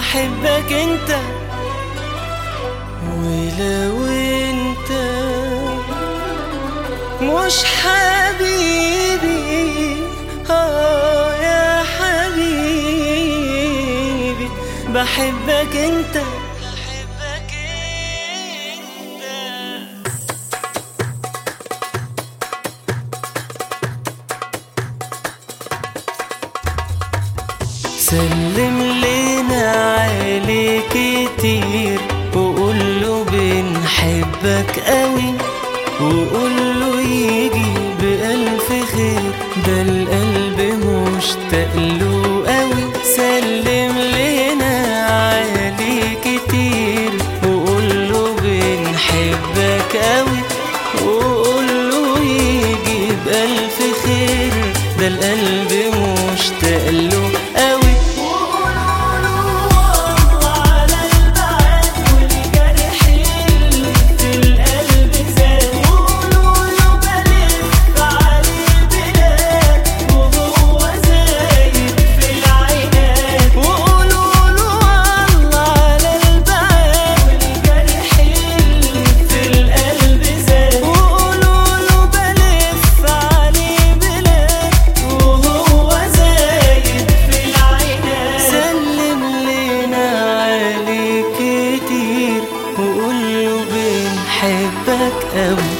بحبك انت، ولو انت مش حبيبي يا حبيبي بحبك انت. سلم لنا عليه كتير وقوله بنحبك قوي، وقوله يجي بألف خير، ده القلب مشتاق له قوي. سلم لنا عليه كتير وقوله بنحبك قوي، وقوله يجي بألف خير، ده القلب مشتاق له قوي. بحبك قوي.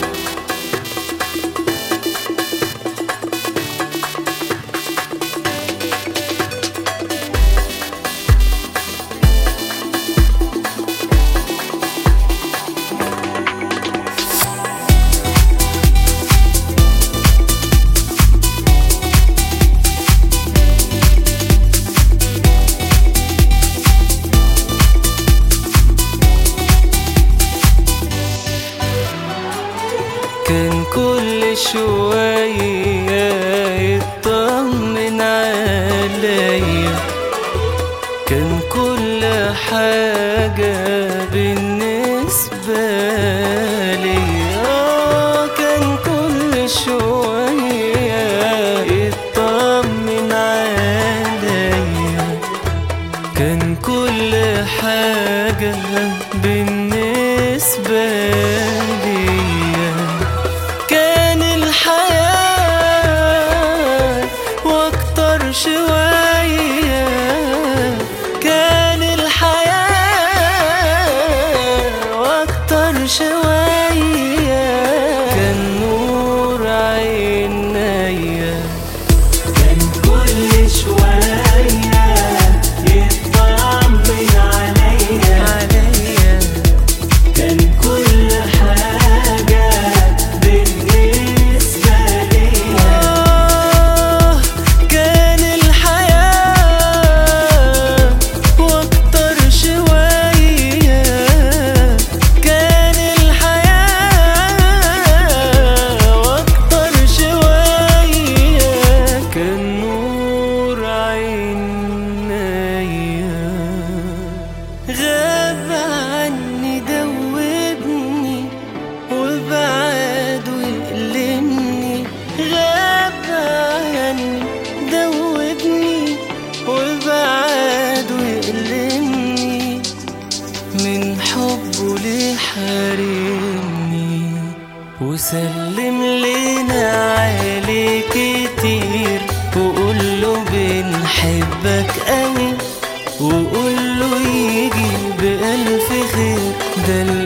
كان كل شوية يطمن عليا، كان كل حاجة بالنسبة ليا، كان كل شوية يطمن عليا، كان كل حاجة بالنسبة ليا، كان الحياة واكتر شوية، كان الحياة واكتر شوية، كان نور عينيا، كان كل شوية يطمن عليا، كان كل حاجة بالنسبة ليا، كان الحياة واكتر شوية، كان الحياة واكتر شوية، كان نور عينيا. غاب عني دوبني وبعد ويألمني، غاب عني دوبني وبعد ويألمني، من حبه ليه حارمني. وسلم لنا عليه كتير وقوله بنحبك قوي، وقوله يجي بألف خير، ده